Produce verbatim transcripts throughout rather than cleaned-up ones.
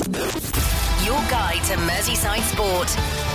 Your guide to Merseyside sport.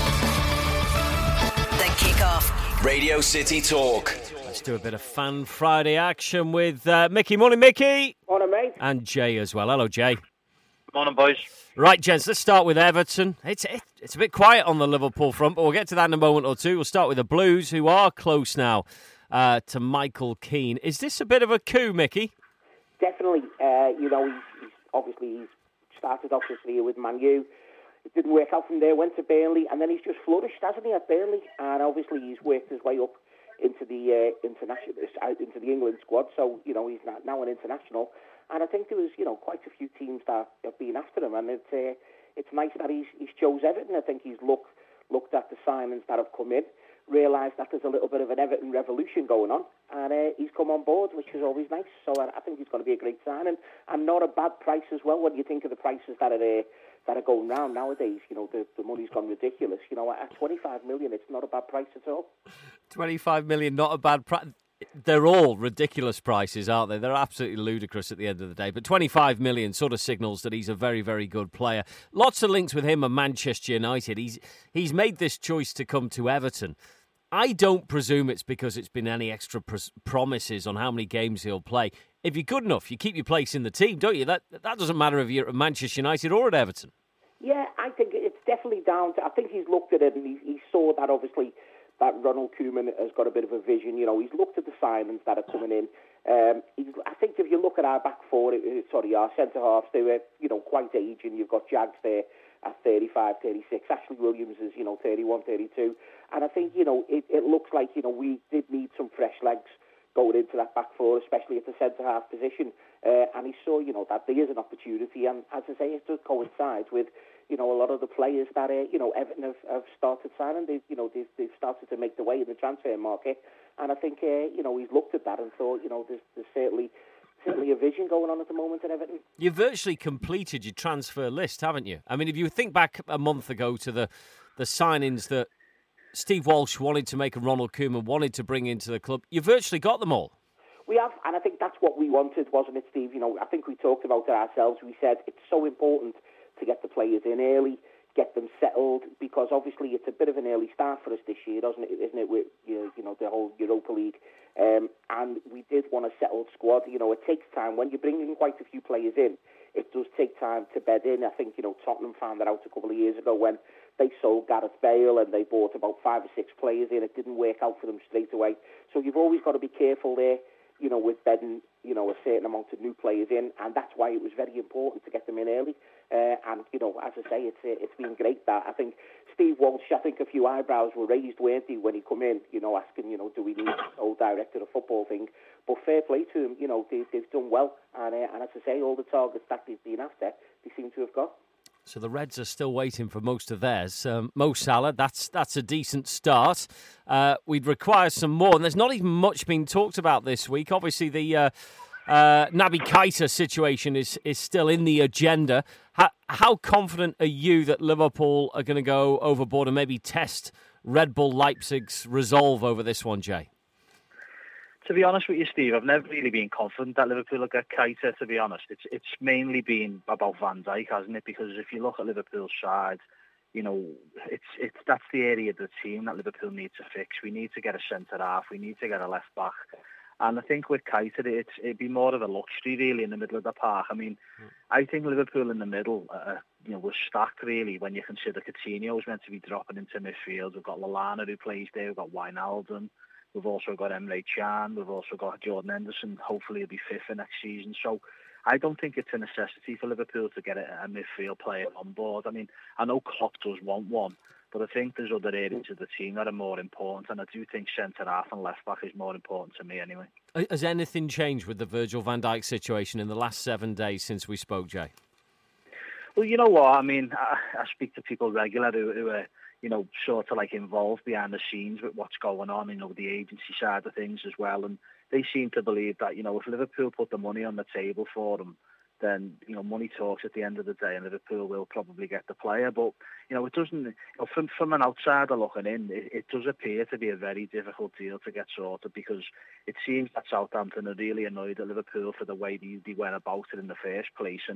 The Kickoff. Radio City Talk. Let's do a bit of Fan Friday action with uh, Mickey. Morning, Mickey. Morning, mate. And Jay as well. Hello, Jay. Morning, boys. Right, gents, let's start with Everton. It's it, it's a bit quiet on the Liverpool front, but we'll get to that in a moment or two. We'll start with the Blues, who are close now uh, to Michael Keane. Is this a bit of a coup, Mickey? Definitely. Uh, you know, he's, he's obviously he's started off this year with Man U. It didn't work out from there, went to Burnley, and then he's just flourished, hasn't he, at Burnley? And obviously he's worked his way up into the uh, international, into the England squad. So, you know, he's now an international. And I think there was, you know, quite a few teams that have been after him, and it's uh, it's nice that he's he's chose Everton. I think he's looked looked at the signings that have come in, realised that there's a little bit of an Everton revolution going on, and uh, he's come on board, which is always nice. So I, I think he's going to be a great signing, and not a bad price as well. When you think of the prices that are uh, that are going round nowadays, you know, the, the money's gone ridiculous. You know, at twenty-five million, it's not a bad price at all. twenty-five million, not a bad price. They're all ridiculous prices, aren't they? They're absolutely ludicrous at the end of the day. But twenty-five million sort of signals that he's a very, very good player. Lots of links with him and Manchester United. He's he's made this choice to come to Everton. I don't presume it's because it's been any extra pr- promises on how many games he'll play. If you're good enough, you keep your place in the team, don't you? That that doesn't matter if you're at Manchester United or at Everton. Yeah, I think it's definitely down to... I think he's looked at it and he, he saw that, obviously, that Ronald Koeman has got a bit of a vision. You know, he's looked at the signings that are coming in. Um, he's, I think if you look at our back four, sorry, our centre-halves, they were, you know, quite aging. You've got Jags there at thirty-five, thirty-six. Ashley Williams is, you know, thirty-one, thirty-two. And I think, you know, it, it looks like, you know, we did need some fresh legs going into that back four, especially at the centre-half position. Uh, and he saw, you know, that there is an opportunity. And as I say, it does coincide with, you know, a lot of the players that, uh, you know, Everton have, have started signing. They've, you know, they've, they've started to make the way in the transfer market. And I think, uh, you know, he's looked at that and thought, you know, there's, there's certainly certainly a vision going on at the moment at Everton. You've virtually completed your transfer list, haven't you? I mean, if you think back a month ago to the, the signings that Steve Walsh wanted to make and Ronald Koeman wanted to bring into the club, you virtually got them all. We have, and I think that's what we wanted, wasn't it, Steve? You know, I think we talked about it ourselves. We said it's so important to get the players in early, get them settled, because obviously it's a bit of an early start for us this year, doesn't it? Isn't it? With you know the whole Europa League, um, and we did want a settled squad. You know, it takes time when you're bringing quite a few players in. It does take time to bed in. I think you know Tottenham found that out a couple of years ago when they sold Gareth Bale and they bought about five or six players in. It didn't work out for them straight away. So you've always got to be careful there. You know, with bedding, you know, a certain amount of new players in, and that's why it was very important to get them in early. Uh, and, you know, as I say, it's it's been great that I think Steve Walsh, I think a few eyebrows were raised, weren't they, when he come in, you know, asking, you know, do we need this old director of football thing? But fair play to him, you know, they, they've done well. And, uh, and as I say, all the targets that they've been after, they seem to have got. So the Reds are still waiting for most of theirs. Um, Mo Salah, that's that's a decent start. Uh, we'd require some more, and there's not even much being talked about this week. Obviously, the uh, uh, Naby Keita situation is, is still in the agenda. How, how confident are you that Liverpool are going to go overboard and maybe test Red Bull Leipzig's resolve over this one, Jay? To be honest with you, Steve, I've never really been confident that Liverpool will get Keita, to be honest. It's it's mainly been about Van Dijk, hasn't it? Because if you look at Liverpool's side, you know, it's it's that's the area of the team that Liverpool needs to fix. We need to get a centre-half. We need to get a left-back. And I think with Keita, it's, it'd be more of a luxury, really, in the middle of the park. I mean, mm. I think Liverpool in the middle, uh, you know, was stacked, really, when you consider Coutinho was meant to be dropping into midfield. We've got Lallana, who plays there. We've got Wijnaldum. We've also got Emre Can. We've also got Jordan Henderson. Hopefully he'll be fit for next season. So I don't think it's a necessity for Liverpool to get a, a midfield player on board. I mean, I know Klopp does want one, but I think there's other areas of the team that are more important, and I do think centre-half and left-back is more important to me anyway. Has anything changed with the Virgil van Dijk situation in the last seven days since we spoke, Jay? Well, you know what? I mean, I, I speak to people regularly who, who are, you know, sort of like involved behind the scenes with what's going on, you know, the agency side of things as well. And they seem to believe that, you know, if Liverpool put the money on the table for them, then, you know, money talks at the end of the day, and Liverpool will probably get the player. But, you know, it doesn't, you know, from, from an outsider looking in, it, it does appear to be a very difficult deal to get sorted, because it seems that Southampton are really annoyed at Liverpool for the way they, they went about it in the first place. And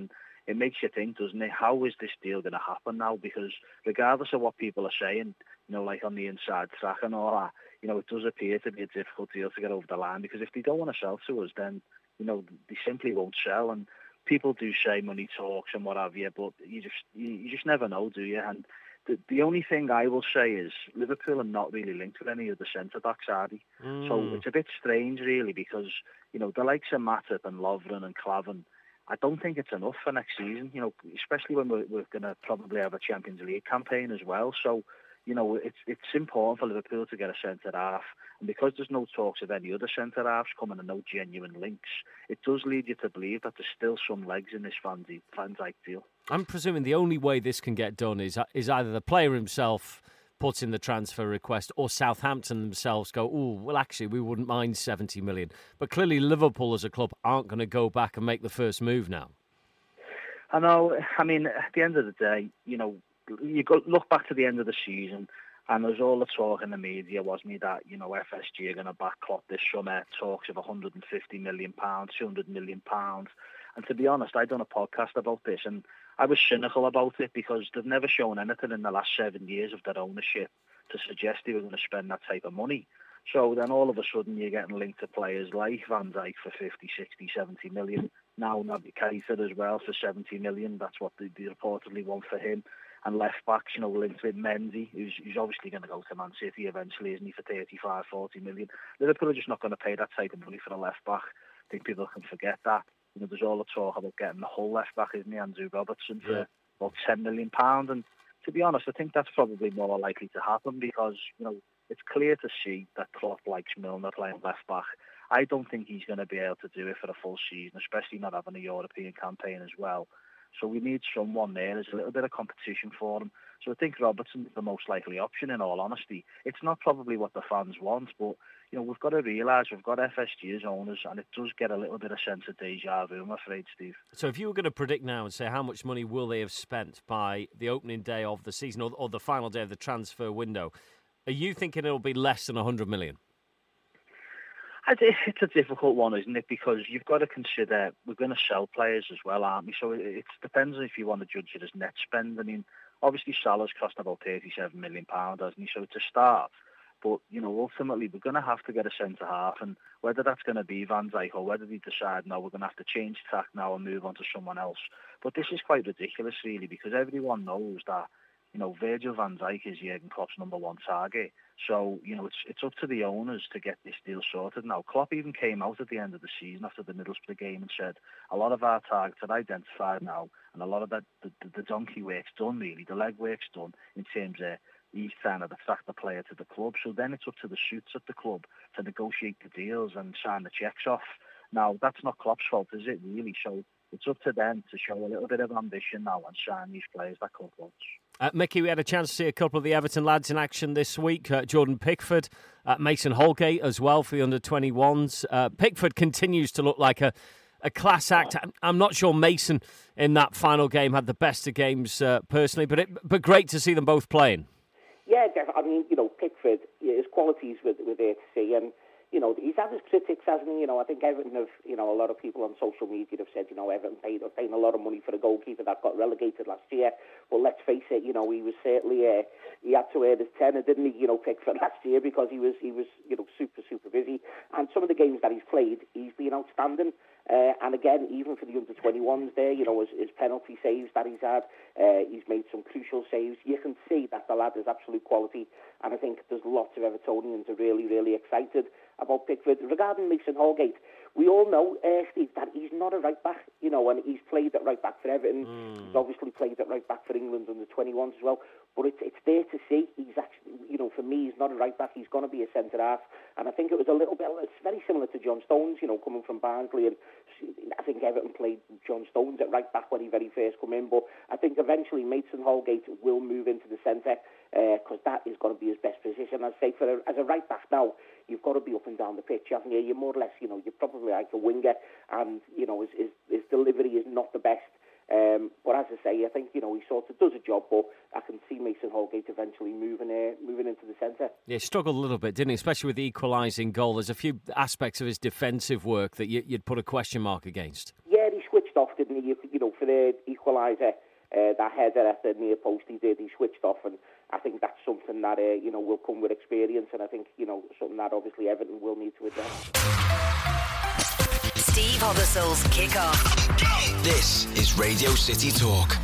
it makes you think, doesn't it? How is this deal going to happen now? Because regardless of what people are saying, you know, like on the inside track and all that, you know, it does appear to be a difficult deal to get over the line. Because if they don't want to sell to us, then, you know, they simply won't sell. And people do say money talks and what have you, but you just you, you just never know, do you? And the, the only thing I will say is Liverpool are not really linked with any of the centre-backs, are they? Mm. So it's a bit strange, really, because, you know, the likes of Matip and Lovren and Klavan, I don't think it's enough for next season, you know, especially when we're, we're going to probably have a Champions League campaign as well. So, you know, it's it's important for Liverpool to get a centre-half. And because there's no talks of any other centre-halves coming and no genuine links, it does lead you to believe that there's still some legs in this Van Dijk deal. I'm presuming the only way this can get done is is either the player himself puts in the transfer request or Southampton themselves go, oh, well, actually, we wouldn't mind seventy million. But clearly Liverpool as a club aren't going to go back and make the first move now. I know. I mean, at the end of the day, you know, you go look back to the end of the season, and there's all the talk in the media, wasn't it, that, you know, F S G are going to back Klopp this summer, talks of one hundred fifty million pounds, two hundred million pounds. And to be honest, I've done a podcast about this, and I was cynical about it because they've never shown anything in the last seven years of their ownership to suggest they were going to spend that type of money. So then all of a sudden you're getting linked to players like Van Dijk for fifty, sixty, seventy million. Now Naby Keita as well for seventy million. That's what they, they reportedly want for him. And left backs, you know, linked with Mendy, who's, who's obviously going to go to Man City eventually, isn't he, for thirty-five, forty million. Liverpool are just not going to pay that type of money for a left back. I think people can forget that. You know, there's all the talk about getting the whole left back, isn't he, Andrew Robertson, for yeah. about ten million pounds. And to be honest, I think that's probably more likely to happen because, you know, it's clear to see that Klopp likes Milner playing left back. I don't think he's going to be able to do it for a full season, especially not having a European campaign as well. So we need someone there. There's a little bit of competition for him. So I think Robertson's the most likely option, in all honesty. It's not probably what the fans want, but, you know, we've got to realise we've got F S G as owners, and it does get a little bit of sense of deja vu, I'm afraid, Steve. So if you were going to predict now and say how much money will they have spent by the opening day of the season or, or the final day of the transfer window, are you thinking it'll be less than one hundred million? It's a difficult one, isn't it? Because you've got to consider we're going to sell players as well, aren't we? So it depends if you want to judge it as net spend. I mean, obviously Salah's cost about thirty-seven million pounds, hasn't he? So it's a start. But, you know, ultimately we're going to have to get a centre-half, and whether that's going to be Van Dijk or whether they decide, no, we're going to have to change tack now and move on to someone else. But this is quite ridiculous, really, because everyone knows that, you know, Virgil van Dijk is Jurgen Klopp's number one target. So, you know, it's it's up to the owners to get this deal sorted now. Klopp even came out at the end of the season after the Middlesbrough game and said, a lot of our targets are identified now, and a lot of that, the, the donkey work's done, really. The leg work's done in terms of he's trying to attract the player to the club. So then it's up to the suits at the club to negotiate the deals and sign the checks off. Now, that's not Klopp's fault, is it, really? So it's up to them to show a little bit of ambition now and sign these players that Klopp wants. Uh, Mickey, we had a chance to see a couple of the Everton lads in action this week. Uh, Jordan Pickford, uh, Mason Holgate as well for the under twenty-ones. Uh, Pickford continues to look like a, a class act. I'm not sure Mason in that final game had the best of games uh, personally, but it, but great to see them both playing. Yeah, I mean, you know, Pickford, his qualities were, were there to see, and you know, he's had his critics, hasn't he? You know, I think Everton have, you know, a lot of people on social media have said, you know, Everton paid paying a lot of money for a goalkeeper that got relegated last year. But let's face it, you know, he was certainly uh, he had to earn his tenner, didn't he? You know, Pickford last year because he was he was you know super super busy. And some of the games that he's played, he's been outstanding. Uh, and again, even for the under twenty-ones there, you know, his, his penalty saves that he's had, uh, he's made some crucial saves. You can see that the lad is absolute quality, and I think there's lots of Evertonians are really, really excited about Pickford. Regarding Mason Holgate, we all know, uh, Steve, that he's not a right-back, you know, and he's played at right-back for Everton. Mm. He's obviously played at right-back for England under twenty-ones as well, but it's, it's there to see. He's actually, you know, for me, he's not a right-back. He's going to be a centre-half, and I think it was a little bit, it's very similar to John Stones, you know, coming from Barnsley, and I think Everton played John Stones at right-back when he very first come in, but I think eventually Mason Holgate will move into the centre, because uh, that is going to be his best position. I'd say for a, as a right-back now, you've got to be up and down the pitch, haven't you? You're more or less, you know, you're probably like a winger, and, you know, his, his, his delivery is not the best. Um, but as I say, I think, you know, he sort of does a job, but I can see Mason Holgate eventually moving uh, moving into the centre. Yeah, he struggled a little bit, didn't he? Especially with the equalising goal. There's a few aspects of his defensive work that you, you'd put a question mark against. Yeah, he switched off, didn't he? You, you know, know, for the equaliser, uh, that header at the near post he did, he switched off, and I think that's something that, uh, you know, will come with experience, and I think, you know, something that obviously Everton will need to address. Steve Hobberstall's Kick-Off. This is Radio City Talk.